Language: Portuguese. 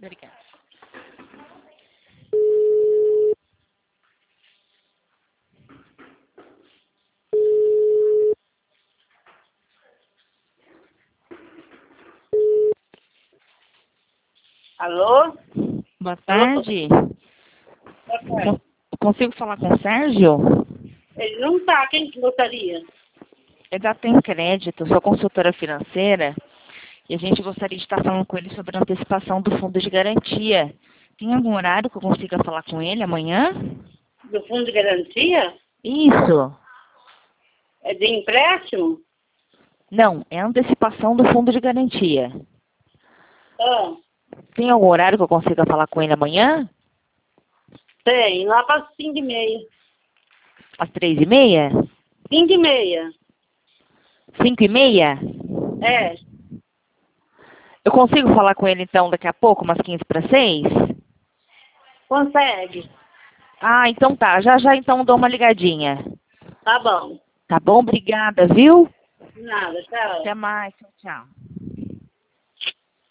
Obrigada. Alô? Boa tarde. Boa tarde. Consigo falar com o Sérgio? Ele não tá. Quem que gostaria? É da Tem Crédito, sou consultora financeira e a gente gostaria de estar falando com ele sobre a antecipação do fundo de garantia. Tem algum horário que eu consiga falar com ele amanhã? Do fundo de garantia? Isso. É de empréstimo? Não, é a antecipação do fundo de garantia. Ah, Tem algum horário que eu consiga falar com ele amanhã? tem. Lá para 5h30. Às 3h30? 5h30. 5h30? É. Eu consigo falar com ele então daqui a pouco, umas 15 para 6? Consegue. Ah, então tá. Já já então dou uma ligadinha. Tá bom. Tá bom? Obrigada, viu? De nada. Tchau. Até mais. Tchau, tchau.